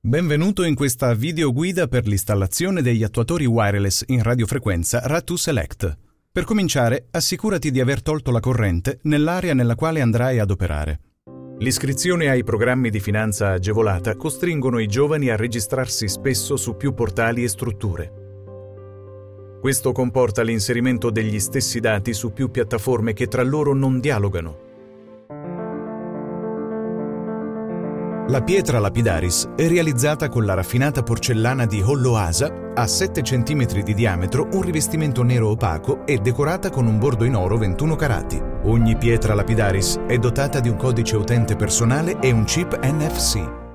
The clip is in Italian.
Benvenuto in questa videoguida per l'installazione degli attuatori wireless in radiofrequenza RAD2 Select. Per cominciare, assicurati di aver tolto la corrente nell'area nella quale andrai ad operare. L'iscrizione ai programmi di finanza agevolata costringono i giovani a registrarsi spesso su più portali e strutture. Questo comporta l'inserimento degli stessi dati su più piattaforme che tra loro non dialogano. La pietra lapidaris è realizzata con la raffinata porcellana di Hollo Asa, a 7 cm di diametro, un rivestimento nero opaco e decorata con un bordo in oro 21 carati. Ogni pietra lapidaris è dotata di un codice utente personale e un chip NFC.